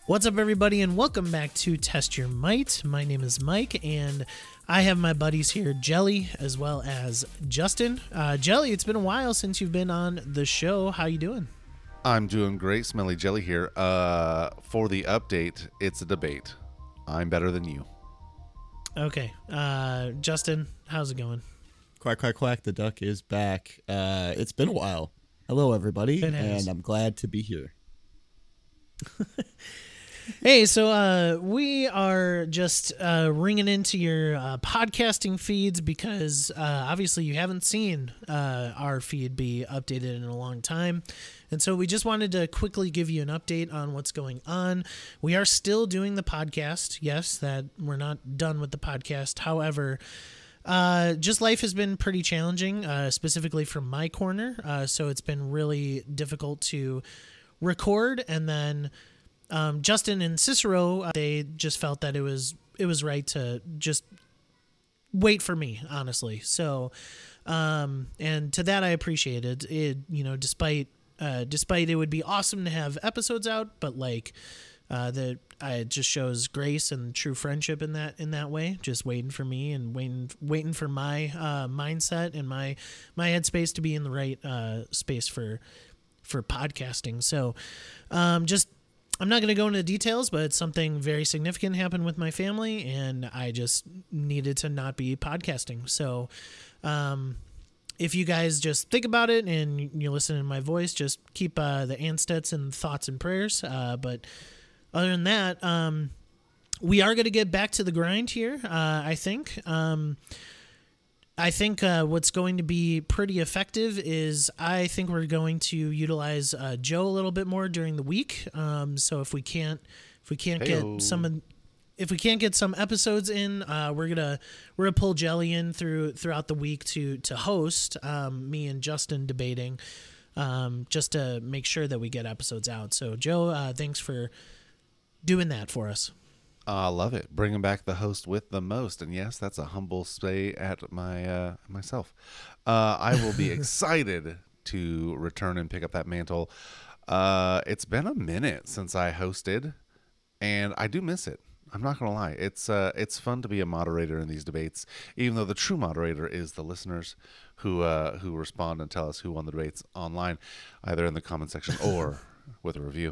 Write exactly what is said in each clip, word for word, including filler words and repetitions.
What's up, everybody, and welcome back to Test Your Might. My name is Mike, and I have my buddies here, Jelly, as well as Justin. Uh, Jelly, it's been a while since you've been on the show. How you doing? I'm doing great. Smelly Jelly here. Uh, for the update, it's a debate. I'm better than you. Okay. Uh, Justin, how's it going? Quack, quack, quack. The duck is back. Uh, it's been a while. Hello, everybody, It has. and I'm glad to be here. Hey, so uh, we are just uh, ringing into your uh, podcasting feeds because uh, obviously you haven't seen uh, our feed be updated in a long time. And so we just wanted to quickly give you an update on what's going on. We are still doing the podcast. Yes, that we're not done with the podcast. However, uh, just life has been pretty challenging, uh, specifically from my corner. Uh, so it's been really difficult to record, and then Um, Justin and Cicero, uh, they just felt that it was it was right to just wait for me, honestly. So, um, and to that I appreciated it. You know, despite uh, despite it would be awesome to have episodes out, but like uh, that, uh, it just shows grace and true friendship in that in that way. Just waiting for me and waiting waiting for my uh, mindset and my my headspace to be in the right uh, space for for podcasting. So, um, just. I'm not going to go into details, but something very significant happened with my family, and I just needed to not be podcasting. So um, if you guys just think about it and you're listening to my voice, just keep uh, the Anstets and thoughts and prayers. Uh, but other than that, um, we are going to get back to the grind here, uh, I think. Um I think uh, what's going to be pretty effective is I think we're going to utilize uh, Joe a little bit more during the week. Um, so if we can't, if we can't Hey-o. get some, if we can't get some episodes in, uh, we're gonna we're gonna pull Jelly in through throughout the week to to host um, me and Justin debating, um, just to make sure that we get episodes out. So Joe, uh, thanks for doing that for us. I uh, love it. Bringing back the host with the most. And yes, that's a humble say at my uh, myself. Uh, I will be excited to return and pick up that mantle. Uh, it's been a minute since I hosted, and I do miss it. I'm not going to lie. It's uh, it's fun to be a moderator in these debates, even though the true moderator is the listeners who uh, who respond and tell us who won the debates online, either in the comment section or with a review.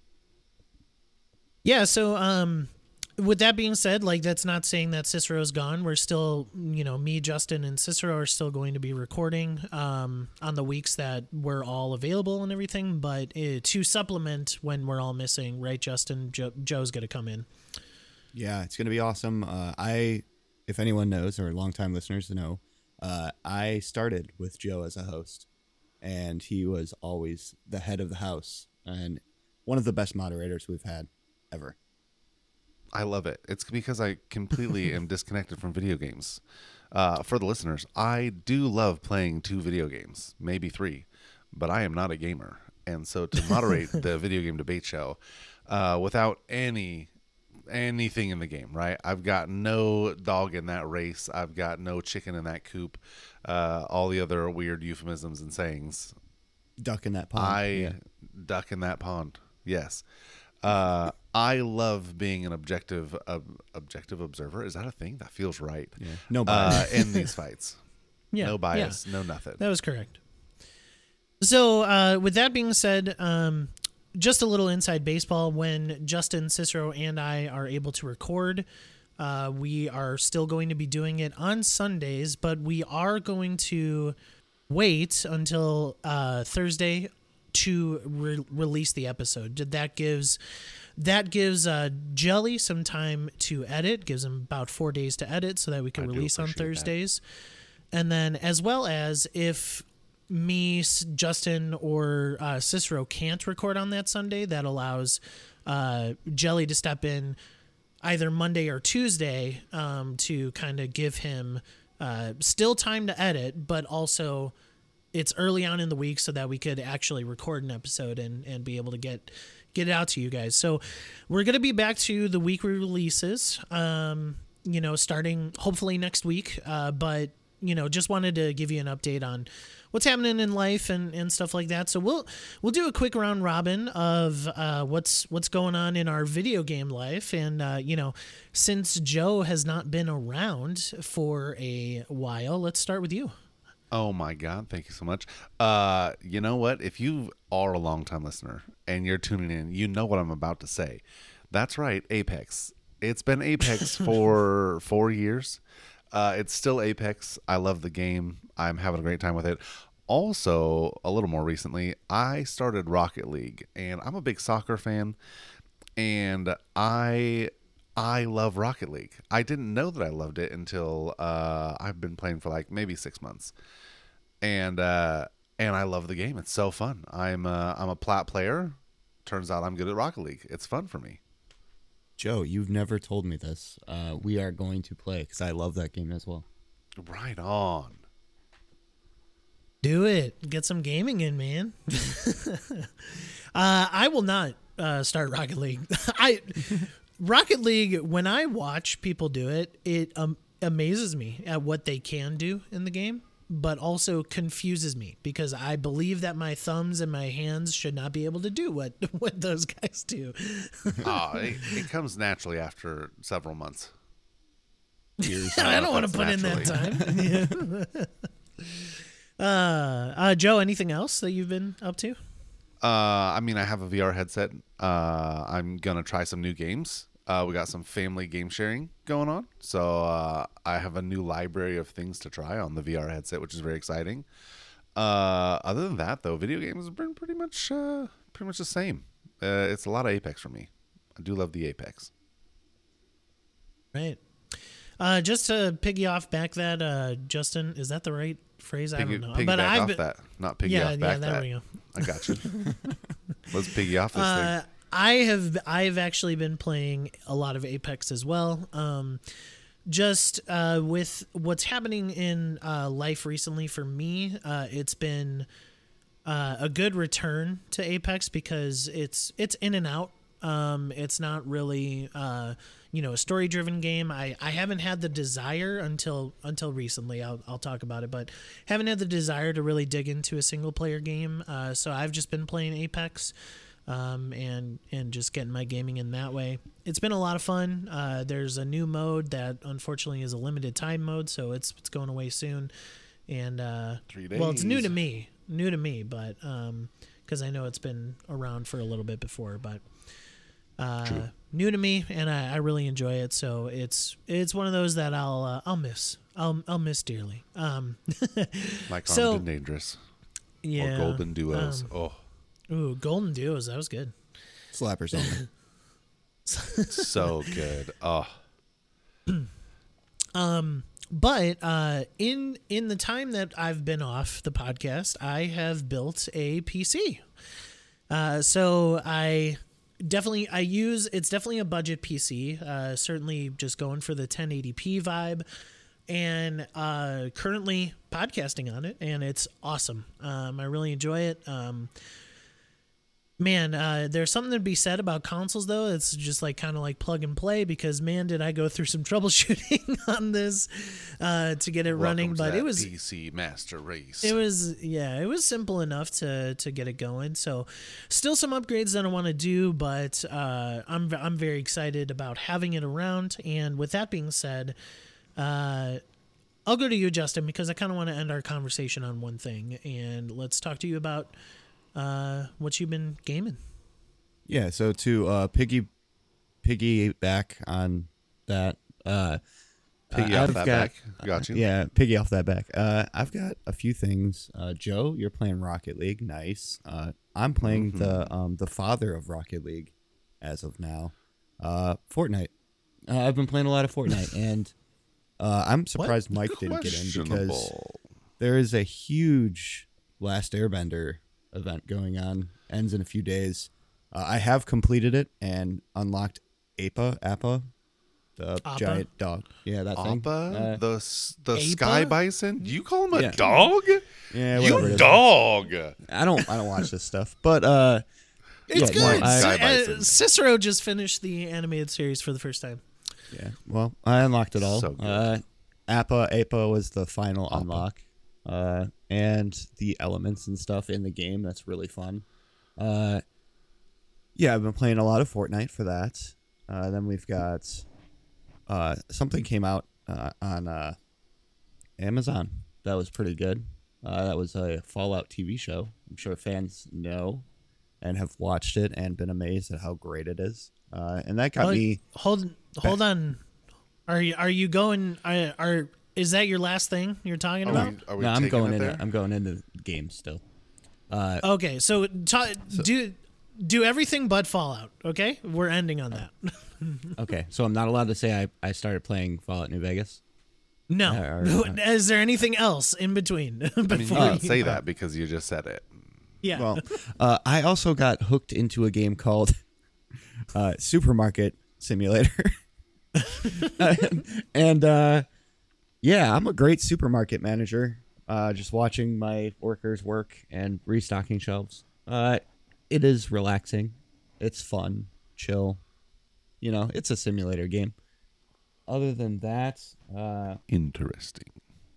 Yeah, so um with that being said, like, that's not saying that Cicero's gone. We're still, you know, me, Justin, and Cicero are still going to be recording um, on the weeks that we're all available and everything. But uh, to supplement when we're all missing, right, Justin? Jo- Joe's going to come in. Yeah, it's going to be awesome. Uh, I, if anyone knows or longtime listeners know, uh, I started with Joe as a host, and he was always the head of the house and one of the best moderators we've had ever. I love it. It's because I completely am disconnected from video games. Uh, for the listeners, I do love playing two video games, maybe three, but I am not a gamer. And so to moderate the video game debate show uh, without any anything in the game, right? I've got no dog in that race. I've got no chicken in that coop. Uh, all the other weird euphemisms and sayings. Duck in that pond. I yeah. duck in that pond. Yes. Uh, I love being an objective uh, objective observer. Is that a thing? That feels right. Yeah. No bias. Uh, in these fights. Yeah, No bias, yeah. no nothing. That was correct. So uh, with that being said, um, just a little inside baseball. When Justin, Cicero, and I are able to record, uh, we are still going to be doing it on Sundays, but we are going to wait until uh, Thursday to re- release the episode. That gives that gives uh, Jelly some time to edit, gives him about four days to edit so that we can I do release on appreciate that. Thursdays. And then as well as if me, S- Justin, or uh, Cicero can't record on that Sunday, that allows uh, Jelly to step in either Monday or Tuesday um, to kind of give him uh, still time to edit, but also it's early on in the week so that we could actually record an episode and, and be able to get get it out to you guys. So we're going to be back to the weekly releases, um, you know, starting hopefully next week. Uh, but, you know, just wanted to give you an update on what's happening in life and, and stuff like that. So we'll we'll do a quick round robin of uh, what's what's going on in our video game life. And uh, you know, since Joe has not been around for a while, let's start with you. Oh my God! Thank you so much. Uh, you know what? If you are a longtime listener and you're tuning in, you know what I'm about to say. That's right, Apex. It's been Apex for four years. Uh, it's still Apex. I love the game. I'm having a great time with it. Also, a little more recently, I started Rocket League, and I'm a big soccer fan, and I I love Rocket League. I didn't know that I loved it until uh, I've been playing for like maybe six months, and uh, and I love the game. It's so fun. I'm uh, I'm a plat player. Turns out I'm good at Rocket League. It's fun for me. Joe, you've never told me this. Uh, we are going to play because I love that game as well. Right on. Do it. Get some gaming in, man. uh, I will not uh, start Rocket League. I Rocket League, when I watch people do it, it um, amazes me at what they can do in the game, but also confuses me because I believe that my thumbs and my hands should not be able to do what, what those guys do. Oh, it, it comes naturally after several months. Years. I don't want to put naturally. in that time. uh, uh, Joe, anything else that you've been up to? Uh, I mean, I have a V R headset. Uh, I'm gonna try some new games. Uh, we got some family game sharing going on, so uh, I have a new library of things to try on the V R headset, which is very exciting. Uh, other than that, though, video games have been pretty much uh, pretty much the same. Uh, it's a lot of Apex for me. I do love the Apex. Right. Uh, just to piggy off back that, uh, Justin, is that the right phrase? I Piggy, don't know. piggyback but I've off been, that, not piggy yeah, off yeah, back there that. we go. I got you. Let's piggy off this Uh, thing. I have I've actually been playing a lot of Apex as well. Um, just uh, with what's happening in uh, life recently for me, uh, it's been uh, a good return to Apex because it's it's in and out. Um, it's not really uh, you know a story driven game. I, I haven't had the desire until until recently. I'll I'll talk about it, but haven't had the desire to really dig into a single player game. Uh, so I've just been playing Apex. Um, and and just getting my gaming in that way. It's been a lot of fun. Uh, there's a new mode that unfortunately is a limited time mode, so it's it's going away soon. And uh, Three well, it's new days. to me, new to me, but because I know it's been around for a little bit before, but uh, new to me, and I, I really enjoy it. So it's it's one of those that I'll uh, I'll miss. I'll I'll miss dearly. Um, Like so- Armed and Dangerous yeah. or Golden Duos. um, oh, Ooh, Golden Duos, that was good. Slappers only. so good. Oh, But uh, in in the time that I've been off the podcast, I have built a P C. Uh, so I definitely I use it's definitely a budget P C. Uh, certainly just going for the ten eighty p vibe, and uh, currently podcasting on it, and it's awesome. Um, I really enjoy it. Um, Man, uh, there's something to be said about consoles, though. It's just like kind of like plug and play because, man, did I go through some troubleshooting on this uh, to get it running. welcome to But that it was, P C Master Race. it was, yeah, it was simple enough to to get it going. So, still some upgrades that I want to do, but uh, I'm I'm very excited about having it around. And with that being said, uh, I'll go to you, Justin, because I kind of want to end our conversation on one thing, and let's talk to you about. Uh, what you've been gaming? Yeah, so to uh, piggy piggyback on that, uh, Piggy uh, off I've that got- back. Got you. Yeah, piggy off that back. Uh, I've got a few things. Uh, Joe, you're playing Rocket League. Nice. Uh, I'm playing the um the father of Rocket League, as of now. Uh, Fortnite. Uh, I've been playing a lot of Fortnite, and uh, I'm surprised Mike didn't get in because Questionable. there is a huge Last Airbender event going on. Ends in a few days. Uh, I have completed it and unlocked Appa, Appa, the Appa? giant dog. Yeah, that thing. Appa, Uh, the s- the Appa? sky bison. You call him a Yeah. dog? yeah, whatever it You is. dog. I don't. I don't watch this stuff, but uh, It's yeah, good. no, I- Sky Uh, Bison. Cicero just finished the animated series for the first time. yeah. Well, I unlocked it all. So good. Uh, Appa, Appa was the final unlock. Uh, and the elements and stuff in the game. That's really fun. Uh, yeah, I've been playing a lot of Fortnite for that. Uh, then we've got uh, something came out uh, on uh, Amazon that was pretty good. Uh, that was a Fallout T V show. I'm sure fans know and have watched it and been amazed at how great it is. Uh, and that got Oh, me. Hold hold on. Are you are you going? Are, are is that your last thing you're talking Are about? we, are we No, I'm taking going it into there? I'm going into games still. Uh, Okay, so, ta- do do everything but Fallout. Okay, we're ending on that. okay, so I'm not allowed to say I, I started playing Fallout New Vegas. No, Uh, or- is there anything else in between? I mean, you before can't you- say that because you just said it. Yeah. Well, uh, I also got hooked into a game called uh, Supermarket Simulator. and uh, yeah, I'm a great supermarket manager. Uh, just watching my workers work and restocking shelves. Uh, it is relaxing. It's fun, chill. You know, it's a simulator game. Other than that, uh, Interesting.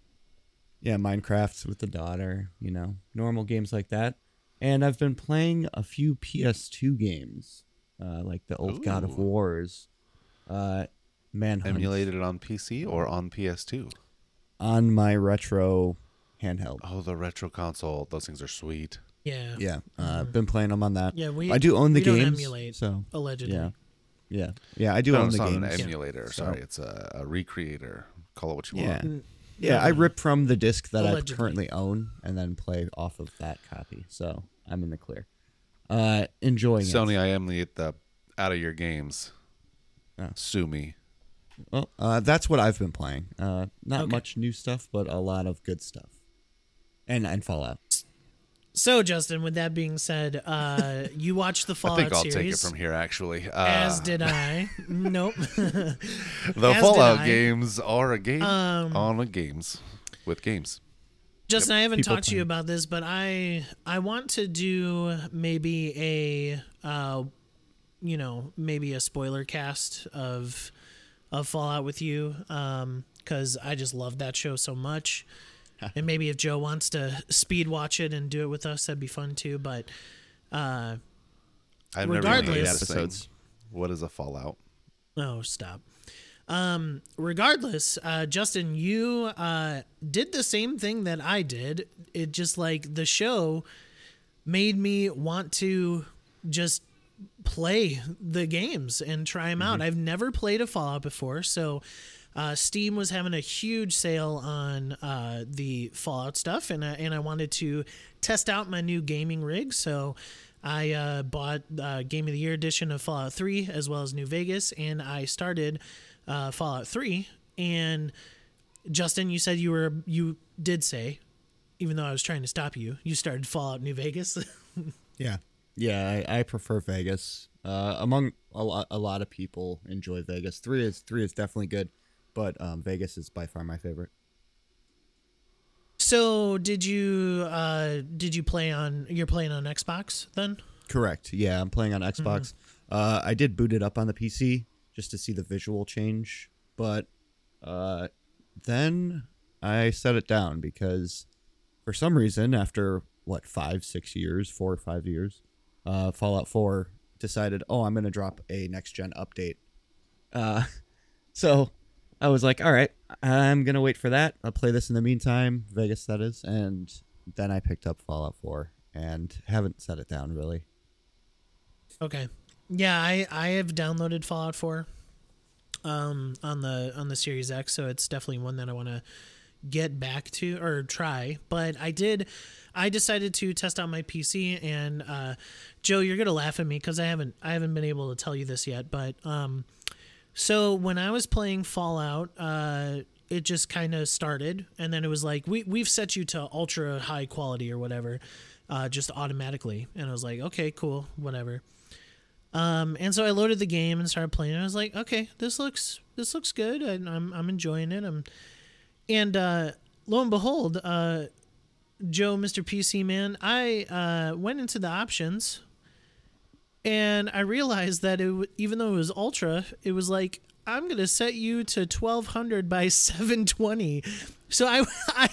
yeah, Minecraft with the daughter, you know, normal games like that. And I've been playing a few P S two games, uh, like the old God of Ooh. Wars, uh, Manhunt, Emulated it on P C or on P S two? on my retro handheld. Oh, the retro console. Those things are sweet. yeah. Yeah, uh, I've been playing them on that. Yeah, we. I do own the we don't games, emulate, so allegedly. yeah, yeah, yeah. I do No, own it's the not games. an emulator. So- Sorry, it's a, a recreator. Call it what you Yeah. want. N- Yeah, no, I no. rip from the disc that Allegedly. I currently own and then play off of that copy. So I'm in the clear. Uh, enjoying Sony, it. I emulate the out of your games. Oh. Sue me. Well, uh, that's what I've been playing. Uh, not Okay. much new stuff, but a lot of good stuff. And and Fallout. So, Justin, with that being said, uh, you watched the I Fallout think I'll series. take it from here, actually. Uh, As did I. Nope. the as did Fallout I. games are a game Um, on a games with games. Justin, I haven't People talked to you playing. about this, but I I want to do maybe a uh, you know, maybe a spoiler cast of of Fallout with you, um, because I just love that show so much. And maybe if Joe wants to speed watch it and do it with us, that'd be fun too. But uh, I've never regardless- even Eight heard this thing. episodes. What is a Fallout? oh, stop. Um, regardless, uh, Justin, you uh, did the same thing that I did. It just like the show made me want to just play the games and try them out. I've never played a Fallout before, so uh, Steam was having a huge sale on uh, the Fallout stuff, and I, and I wanted to test out my new gaming rig, so I uh, bought uh, Game of the Year edition of Fallout three as well as New Vegas, and I started uh, Fallout three. And Justin, you said you were you did say, even though I was trying to stop you, you started Fallout New Vegas. Yeah. Yeah, I, I prefer Vegas. Uh, among a lot, a lot of people enjoy Vegas. Three is three is definitely good, but um, Vegas is by far my favorite. So did you uh, did you play on? You're playing on Xbox then? Correct. Yeah, I'm playing on Xbox. Uh, I did boot it up on the P C just to see the visual change, but uh, then I set it down because for some reason, after what five, six years, four or five years, uh, Fallout four decided, oh, I'm gonna drop a next gen update. Uh, so I was like, all right, I'm gonna wait for that. I'll play this in the meantime, Vegas that is, and then I picked up Fallout four and haven't set it down really. Okay. Yeah, I, I have downloaded Fallout four um, on the on the Series X, so it's definitely one that I want to get back to or try. But I did, I decided to test out my P C, and uh, Joe, you're gonna laugh at me because I haven't I haven't been able to tell you this yet. But um, so when I was playing Fallout, uh, it just kind of started, and then it was like we we've set you to ultra high quality or whatever, uh, just automatically, and I was like, okay, cool, whatever. Um, and so I loaded the game and started playing. And I was like, okay, this looks this looks good. I, I'm I'm enjoying it. I'm, and uh, lo and behold, uh, Joe, Mister P C Man, I uh, went into the options, and I realized that it w- even though it was ultra, it was like I'm gonna set you to twelve hundred by seven twenty. So I I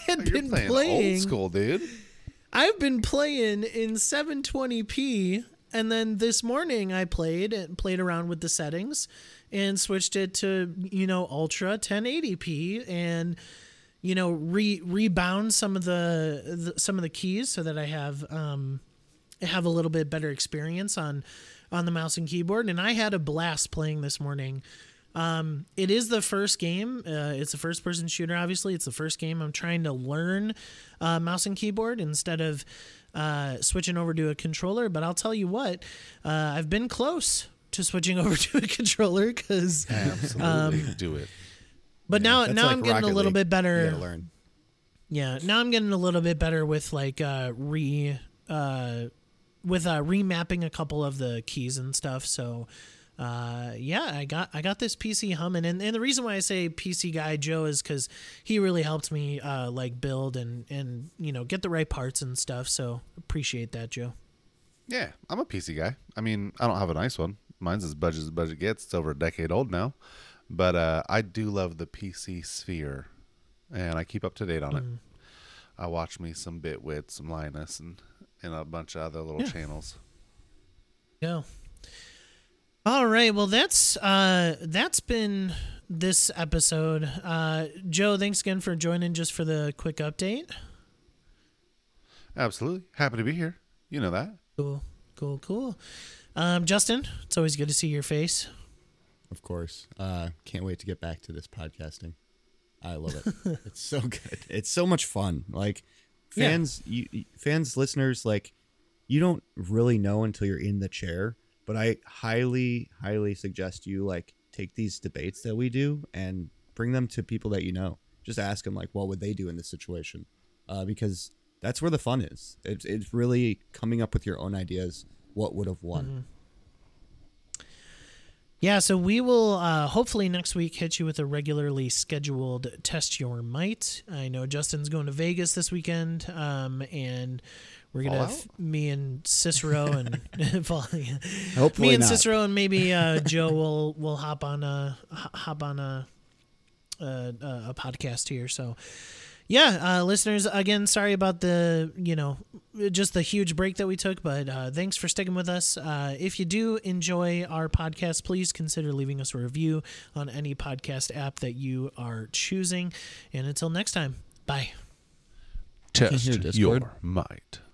had You're been playing, playing old school, dude. I've been playing in seven twenty p, and then this morning I played and played around with the settings and switched it to, you know, ultra ten eighty p, and you know, re rebound some of the, the some of the keys so that I have um have a little bit better experience on on the mouse and keyboard. And I had a blast playing this morning. Um, it is the first game. Uh, it's a first person shooter. Obviously, it's the first game I'm trying to learn uh, mouse and keyboard instead of uh, switching over to a controller. But I'll tell you what, uh, I've been close to switching over to a controller because Absolutely, do it. But Yeah, now, that's now like I'm getting Rocket a little League. bit You better. gotta learn. Yeah, now I'm getting a little bit better with like uh, re uh, with uh, remapping a couple of the keys and stuff. So. Uh yeah, I got I got this P C humming, and, and the reason why I say P C guy Joe is because he really helped me uh like build and and you know get the right parts and stuff. So appreciate that, Joe. Yeah, I'm a P C guy. I mean, I don't have a nice one. Mine's as budget as budget gets. It's over a decade old now, but uh, I do love the P C sphere, and I keep up to date on mm. it. I watch me some Bitwit, some Linus, and and a bunch of other little yeah. channels. Yeah. All right, well that's uh, that's been this episode. Uh, Joe, thanks again for joining just for the quick update. Absolutely, happy to be here. You know that. Cool, cool, cool. Um, Justin, it's always good to see your face. Of course, uh, can't wait to get back to this podcasting. I love it. It's so good. It's so much fun. Like fans, yeah. you, fans, listeners, like you don't really know until you're in the chair. But I highly, highly suggest you like take these debates that we do and bring them to people that you know. Just ask them like, what would they do in this situation? Uh, because that's where the fun is. It's it's really coming up with your own ideas. What would have won? Mm-hmm. Yeah, so we will uh, hopefully next week hit you with a regularly scheduled Test Your Might. I know Justin's going to Vegas this weekend, um, and. We're gonna have f- me and Cicero and Hopefully me and not. Cicero and maybe uh, Joe will will hop on a hop on a a, a podcast here. So yeah, uh, listeners, again, sorry about the you know just the huge break that we took, but uh, thanks for sticking with us. Uh, if you do enjoy our podcast, please consider leaving us a review on any podcast app that you are choosing. And until next time, bye. Test your might.